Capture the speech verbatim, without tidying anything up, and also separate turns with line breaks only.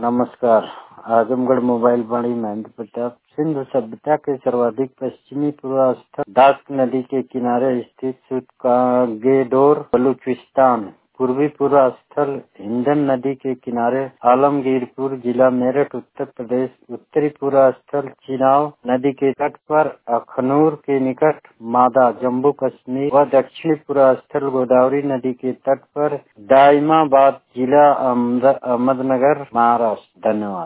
नमस्कार। आजमगढ़ मोबाइल वाणी महेंद्र प्रताप। सिंधु सभ्यता के सर्वाधिक पश्चिमी पूर्व स्थल दास्क नदी के किनारे स्थित सुतकागेडोर बलूचिस्तान। पूर्वी पूर्व स्थल हिंदन नदी के किनारे आलमगीरपुर जिला मेरठ उत्तर प्रदेश। उत्तरी पूर्व स्थल चिनाब नदी के तट पर अखनूर के निकट मादा जम्मू कश्मीर व दक्षिणी पूर्व स्थल गोदावरी नदी के तट पर दाइमाबाद जिला अहमदनगर महाराष्ट्र। धन्यवाद।